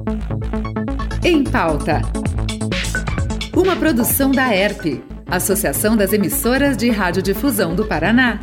Em Pauta. Uma produção da ERP, Associação das Emissoras de Radiodifusão do Paraná.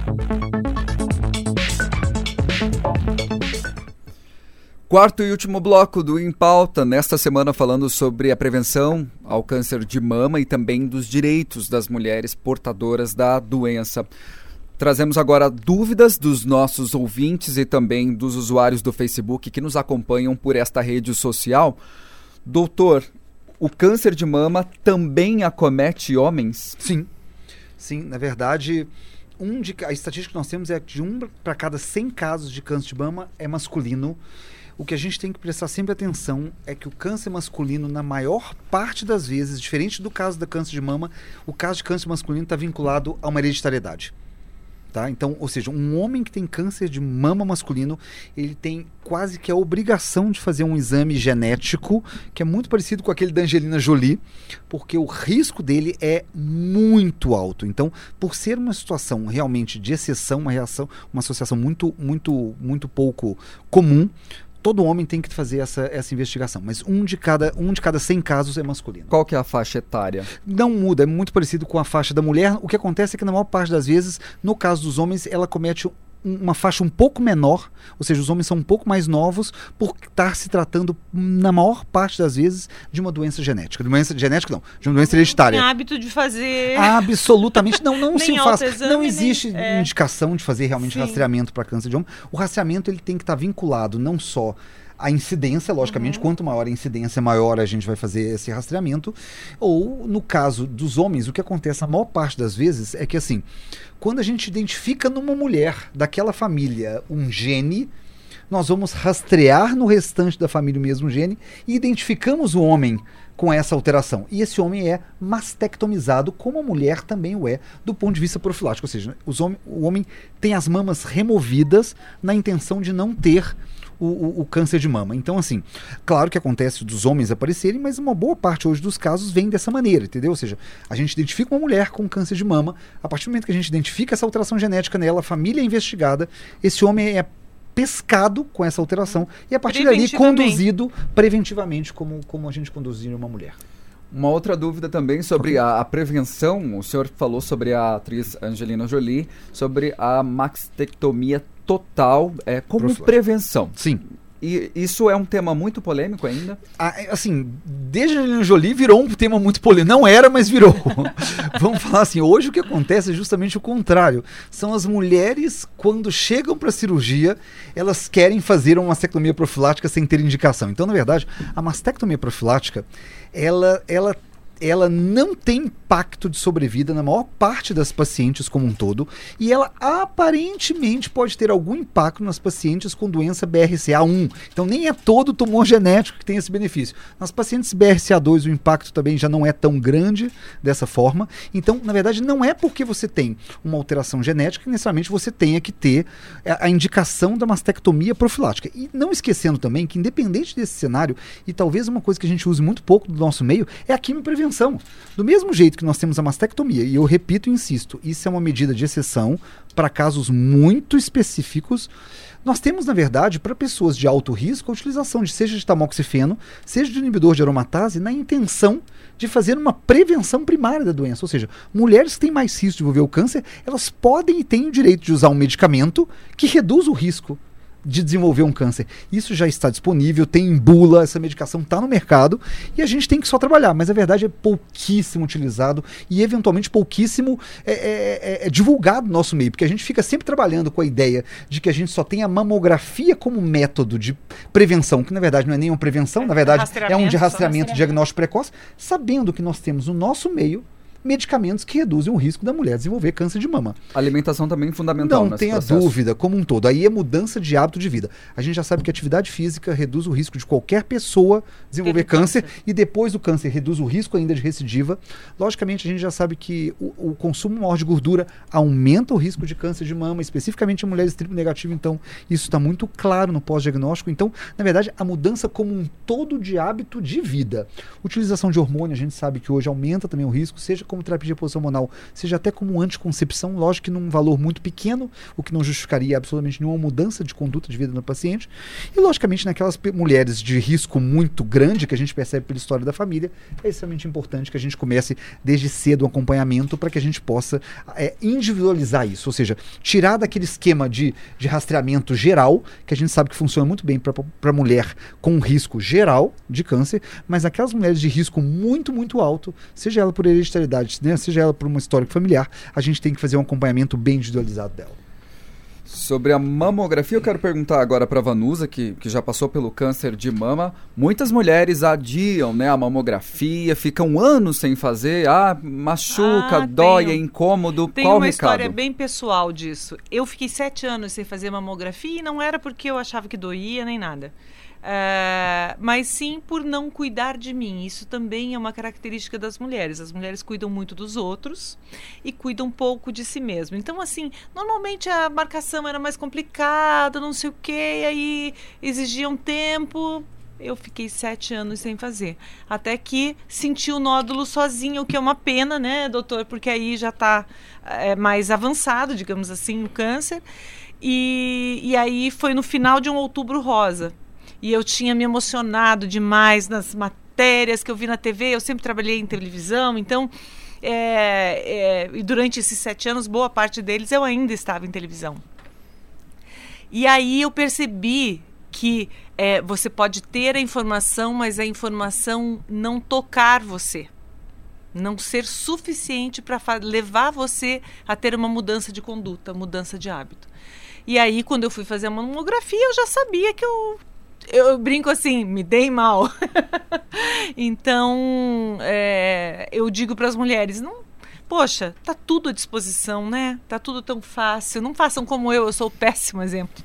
Quarto e último bloco do Em Pauta, nesta semana falando sobre a prevenção ao câncer de mama e também dos direitos das mulheres portadoras da doença. Trazemos agora dúvidas dos nossos ouvintes e também dos usuários do Facebook que nos acompanham por esta rede social. Doutor, o câncer de mama também acomete homens? Sim, na verdade, a estatística que nós temos é de 1 para cada 100 casos de câncer de mama é masculino. O que a gente tem que prestar sempre atenção é que o câncer masculino, na maior parte das vezes, diferente do caso do câncer de mama, o caso de câncer masculino está vinculado a uma hereditariedade. Tá? Então, ou seja, um homem que tem câncer de mama masculino, ele tem quase que a obrigação de fazer um exame genético, que é muito parecido com aquele da Angelina Jolie, porque o risco dele é muito alto. Então, por ser uma situação realmente de exceção, uma associação muito pouco comum, todo homem tem que fazer essa investigação, mas um de cada 100 casos é masculino. Qual que é a faixa etária? Não muda, é muito parecido com a faixa da mulher. O que acontece é que na maior parte das vezes, no caso dos homens, ela comete uma faixa um pouco menor, ou seja, os homens são um pouco mais novos por estar se tratando, na maior parte das vezes, de uma doença genética. De uma doença hereditária. Tem hábito de fazer... Absolutamente. Não se faz. Exame, não existe indicação de fazer realmente rastreamento para câncer de homem. O rastreamento ele tem que estar vinculado não só a incidência, logicamente, quanto maior a incidência, maior a gente vai fazer esse rastreamento. Ou, no caso dos homens, o que acontece a maior parte das vezes é que, assim, quando a gente identifica numa mulher daquela família um gene, nós vamos rastrear no restante da família o mesmo gene e identificamos o homem com essa alteração. E esse homem é mastectomizado, como a mulher também o é, do ponto de vista profilático. Ou seja, o homem tem as mamas removidas na intenção de não ter o câncer de mama. Então, assim, claro que acontece dos homens aparecerem, mas uma boa parte hoje dos casos vem dessa maneira, entendeu? Ou seja, a gente identifica uma mulher com câncer de mama, a partir do momento que a gente identifica essa alteração genética nela, a família é investigada, esse homem é pescado com essa alteração e a partir dali conduzido preventivamente como a gente conduzir uma mulher. Uma outra dúvida também sobre a prevenção. O senhor falou sobre a atriz Angelina Jolie, sobre a mastectomia total como prevenção. Sim. E isso é um tema muito polêmico ainda? Assim, desde a Angelina Jolie virou um tema muito polêmico. Não era, mas virou. Vamos falar assim, hoje o que acontece é justamente o contrário. São as mulheres, quando chegam para a cirurgia, elas querem fazer uma mastectomia profilática sem ter indicação. Então, na verdade, a mastectomia profilática, ela não tem impacto de sobrevida na maior parte das pacientes como um todo, e ela aparentemente pode ter algum impacto nas pacientes com doença BRCA1. Então nem é todo tumor genético que tem esse benefício. Nas pacientes BRCA2 o impacto também já não é tão grande dessa forma. Então, na verdade, não é porque você tem uma alteração genética que necessariamente você tenha que ter a indicação da mastectomia profilática. E não esquecendo também que, independente desse cenário, e talvez uma coisa que a gente use muito pouco do nosso meio, é a quimioprevenção. Do mesmo jeito que nós temos a mastectomia, e eu repito e insisto, isso é uma medida de exceção para casos muito específicos, nós temos, na verdade, para pessoas de alto risco, a utilização seja de tamoxifeno, seja de inibidor de aromatase, na intenção de fazer uma prevenção primária da doença. Ou seja, mulheres que têm mais risco de desenvolver o câncer, elas podem e têm o direito de usar um medicamento que reduz o risco de desenvolver um câncer. Isso já está disponível, tem bula, essa medicação está no mercado e a gente tem que só trabalhar, mas a verdade é pouquíssimo utilizado e eventualmente pouquíssimo divulgado no nosso meio, porque a gente fica sempre trabalhando com a ideia de que a gente só tem a mamografia como método de prevenção, que na verdade não é nenhuma prevenção, na verdade é um de rastreamento, diagnóstico precoce, sabendo que nós temos no nosso meio medicamentos que reduzem o risco da mulher desenvolver câncer de mama. A alimentação também é fundamental. Não tenha dúvida, como um todo. Aí é mudança de hábito de vida. A gente já sabe que a atividade física reduz o risco de qualquer pessoa desenvolver câncer e depois do câncer reduz o risco ainda de recidiva. Logicamente, a gente já sabe que o consumo maior de gordura aumenta o risco de câncer de mama, especificamente em mulheres triplo negativas. Então, isso está muito claro no pós-diagnóstico. Então, na verdade, a mudança como um todo de hábito de vida. Utilização de hormônio, a gente sabe que hoje aumenta também o risco, seja como terapia de reposição hormonal, seja até como anticoncepção, lógico que num valor muito pequeno, o que não justificaria absolutamente nenhuma mudança de conduta de vida no paciente, e logicamente naquelas mulheres de risco muito grande, que a gente percebe pela história da família, é extremamente importante que a gente comece desde cedo o acompanhamento para que a gente possa individualizar isso, ou seja, tirar daquele esquema de rastreamento geral, que a gente sabe que funciona muito bem para mulher com risco geral de câncer, mas aquelas mulheres de risco muito, muito alto, seja ela por hereditariedade, né, seja ela por uma história familiar, a gente tem que fazer um acompanhamento bem individualizado dela. Sobre a mamografia, eu quero perguntar agora para a Vanusa, que já passou pelo câncer de mama. Muitas mulheres adiam, né, a mamografia, ficam anos sem fazer, machuca, dói, é incômodo. Tem qual o uma recado? História bem pessoal disso. Eu fiquei 7 anos sem fazer mamografia e não era porque eu achava que doía nem nada. Mas sim por não cuidar de mim. Isso também é uma característica das mulheres. As mulheres cuidam muito dos outros e cuidam pouco de si mesmo. Então, assim, normalmente a marcação era mais complicada, não sei o quê, e aí exigia um tempo. Eu fiquei 7 anos sem fazer. Até que senti o nódulo sozinha, o que é uma pena, né, doutor? Porque aí já está mais avançado, digamos assim, o câncer. E aí foi no final de um Outubro Rosa. E eu tinha me emocionado demais nas matérias que eu vi na TV. Eu sempre trabalhei em televisão, então e durante esses 7 anos, boa parte deles eu ainda estava em televisão. E aí eu percebi que você pode ter a informação, mas a informação não tocar você, não ser suficiente para levar você a ter uma mudança de conduta, mudança de hábito. E aí, quando eu fui fazer a mamografia, eu já sabia que eu brinco assim, me dei mal. Então, eu digo para as mulheres, poxa, tá tudo à disposição, né? Tá tudo tão fácil. Não façam como eu sou o péssimo exemplo.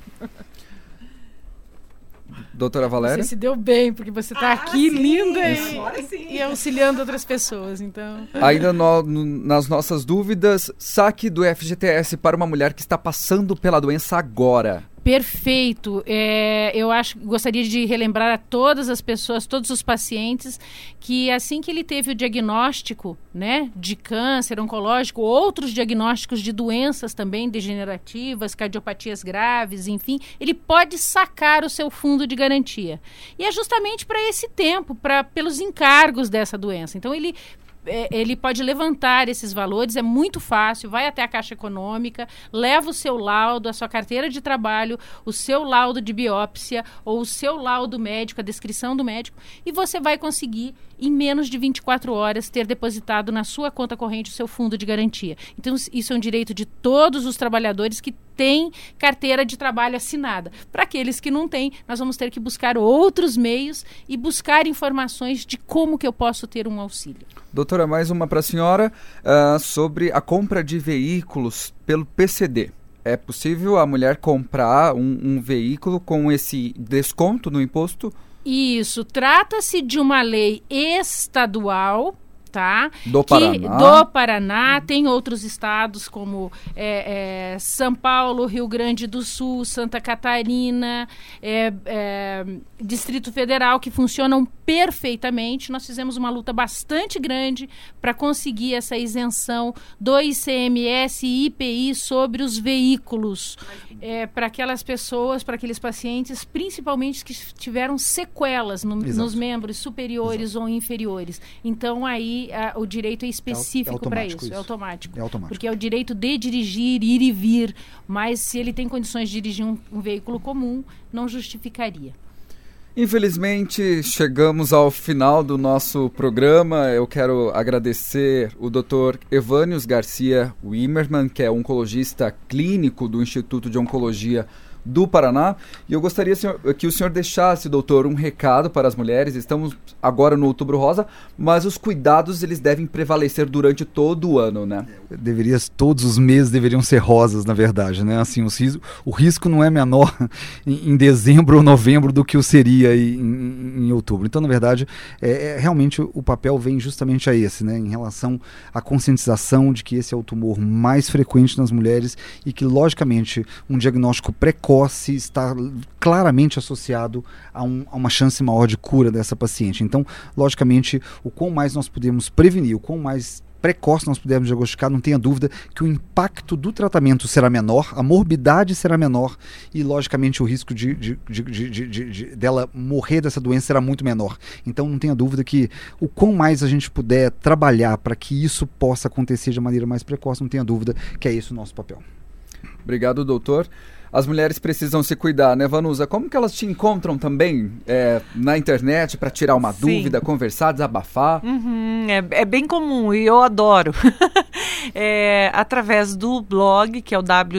Doutora Valéria? Você se deu bem, porque você está aqui sim, linda e auxiliando outras pessoas, então... Ainda nas nossas dúvidas, saque do FGTS para uma mulher que está passando pela doença agora. Perfeito. Eu gostaria de relembrar a todas as pessoas, todos os pacientes, que assim que ele teve o diagnóstico, né, de câncer oncológico, outros diagnósticos de doenças também degenerativas, cardiopatias graves, enfim, ele pode sacar o seu fundo de garantia. E é justamente para esse tempo, pelos encargos dessa doença. Então, ele pode levantar esses valores, é muito fácil, vai até a Caixa Econômica, leva o seu laudo, a sua carteira de trabalho, o seu laudo de biópsia ou o seu laudo médico, a descrição do médico, e você vai conseguir, em menos de 24 horas, ter depositado na sua conta corrente o seu fundo de garantia. Então, isso é um direito de todos os trabalhadores que têm carteira de trabalho assinada. Para aqueles que não têm, nós vamos ter que buscar outros meios e buscar informações de como que eu posso ter um auxílio. Doutora, mais uma para a senhora sobre a compra de veículos pelo PCD. É possível a mulher comprar um veículo com esse desconto no imposto? Isso, trata-se de uma lei estadual, tá? Do Paraná. Do Paraná, tem outros estados como São Paulo, Rio Grande do Sul, Santa Catarina, Distrito Federal, que funcionam perfeitamente. Nós fizemos uma luta bastante grande para conseguir essa isenção do ICMS e IPI sobre os veículos, para aquelas pessoas, para aqueles pacientes, principalmente que tiveram sequelas nos membros superiores ou inferiores. Então, aí, o direito é específico para isso. É automático. Porque é o direito de dirigir, ir e vir, mas se ele tem condições de dirigir um veículo comum, não justificaria. Infelizmente, chegamos ao final do nosso programa. Eu quero agradecer o Dr. Evânios Garcia Wimmermann, que é oncologista clínico do Instituto de Oncologia do Paraná. E eu gostaria que o senhor deixasse, doutor, um recado para as mulheres. Estamos agora no Outubro Rosa, mas os cuidados eles devem prevalecer durante todo o ano, né? Todos os meses deveriam ser rosas, na verdade, né? Assim, o risco não é menor em dezembro ou novembro do que o seria em outubro. Então, na verdade, realmente o papel vem justamente a esse, né? Em relação à conscientização de que esse é o tumor mais frequente nas mulheres e que, logicamente, um diagnóstico precoce precoce está claramente associado a uma chance maior de cura dessa paciente. Então, logicamente, o quão mais nós podemos prevenir, o quão mais precoce nós pudermos diagnosticar, não tenha dúvida que o impacto do tratamento será menor, a morbidade será menor e, logicamente, o risco dela morrer dessa doença será muito menor. Então, não tenha dúvida que o quão mais a gente puder trabalhar para que isso possa acontecer de maneira mais precoce, não tenha dúvida que é esse o nosso papel. Obrigado, doutor. As mulheres precisam se cuidar, né, Vanusa? Como que elas te encontram também na internet para tirar uma dúvida, conversar, desabafar? É bem comum e eu adoro. Através do blog, que é o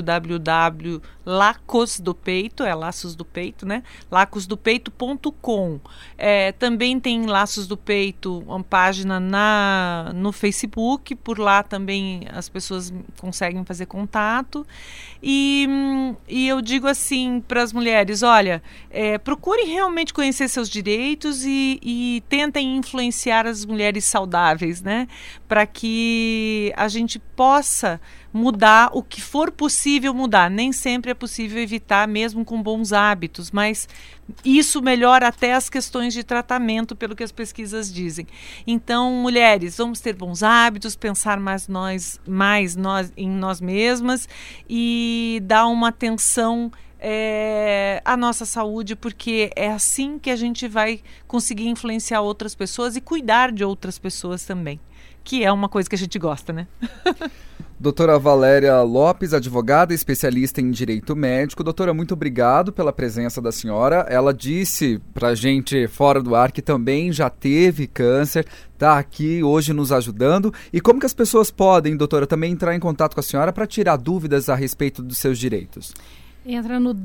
www.lacosdopeito, Laços do Peito, né? lacosdopeito.com. Também tem Laços do Peito, uma página no Facebook, por lá também as pessoas conseguem fazer contato. E eu digo assim para as mulheres, olha, procurem realmente conhecer seus direitos e tentem influenciar as mulheres saudáveis, né? Para que a gente possa mudar o que for possível mudar. Nem sempre é possível evitar, mesmo com bons hábitos, mas isso melhora até as questões de tratamento, pelo que as pesquisas dizem. Então, mulheres, vamos ter bons hábitos, pensar mais em nós mesmas e dar uma atenção à nossa saúde, porque é assim que a gente vai conseguir influenciar outras pessoas e cuidar de outras pessoas também, que é uma coisa que a gente gosta, né? Doutora Valéria Lopes, advogada e especialista em direito médico. Doutora, muito obrigado pela presença da senhora. Ela disse pra gente fora do ar que também já teve câncer, está aqui hoje nos ajudando. E como que as pessoas podem, doutora, também entrar em contato com a senhora para tirar dúvidas a respeito dos seus direitos? Entra no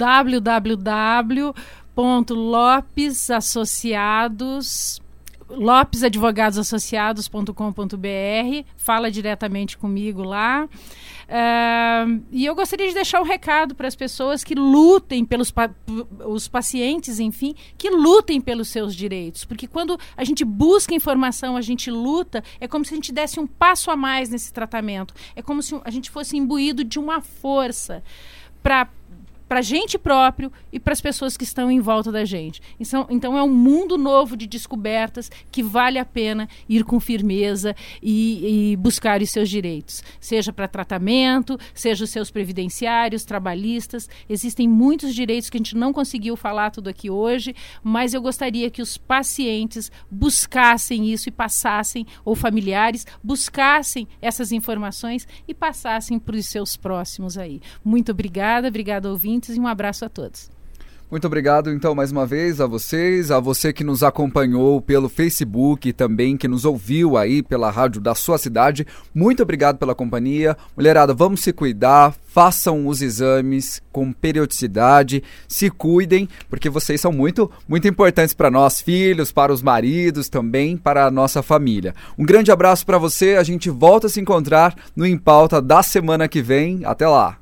lopesadvogadosassociados.com.br, fala diretamente comigo lá. E eu gostaria de deixar um recado para as pessoas que lutem os pacientes, enfim, que lutem pelos seus direitos, porque quando a gente busca informação, a gente luta, é como se a gente desse um passo a mais nesse tratamento, é como se a gente fosse imbuído de uma força para a gente próprio e para as pessoas que estão em volta da gente. Então é um mundo novo de descobertas que vale a pena ir com firmeza e buscar os seus direitos. Seja para tratamento, seja os seus previdenciários, trabalhistas. Existem muitos direitos que a gente não conseguiu falar tudo aqui hoje, mas eu gostaria que os pacientes buscassem isso e passassem, ou familiares, buscassem essas informações e passassem para os seus próximos aí. Muito obrigada, ouvintes, e um abraço a todos. Muito obrigado, então, mais uma vez a vocês, a você que nos acompanhou pelo Facebook e também que nos ouviu aí pela rádio da sua cidade. Muito obrigado pela companhia. Mulherada, vamos se cuidar, façam os exames com periodicidade, se cuidem, porque vocês são muito, muito importantes para nós, filhos, para os maridos também, para a nossa família. Um grande abraço para você, a gente volta a se encontrar no Em Pauta da semana que vem. Até lá!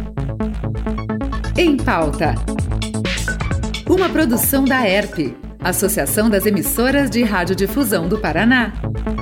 Em Pauta. Uma produção da ERP, Associação das Emissoras de Radiodifusão do Paraná.